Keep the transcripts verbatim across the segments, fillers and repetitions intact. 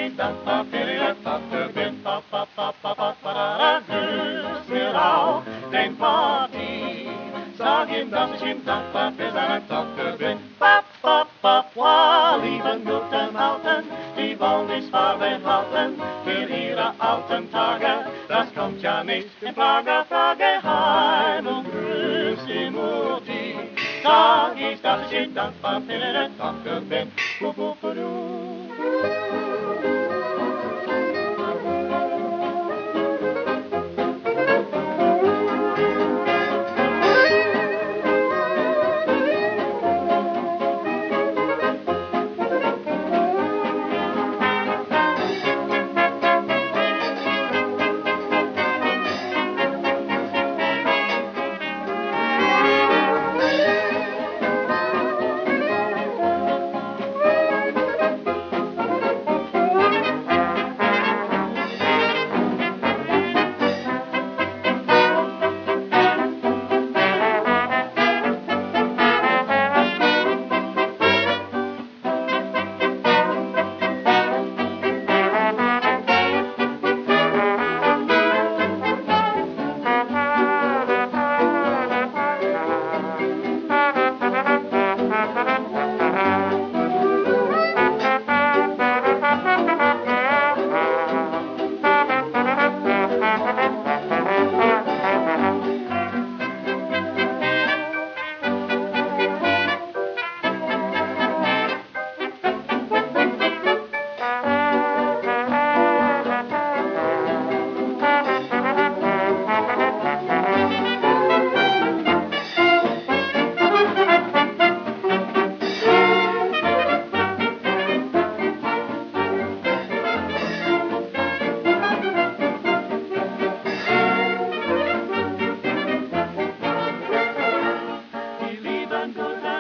sich dankbar für ihre Tochter bin. Pa, pa, pa, pa, pa, pa, da, da, grüß mir auch den Party. Sag ihm, dass ich ihm dankbar für seine Tochter bin. Pa, pa, pa, pa, lieben guten Alten, die wollen die Farbe behalten für ihre alten Tage. Das kommt ja nicht in Frage, Frage heim und grüß die Mutti. Sag ich, dass ich ihm dankbar für ihre Tochter bin. Bu, bu, bu, du.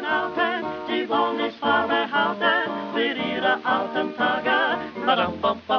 Alten Tage,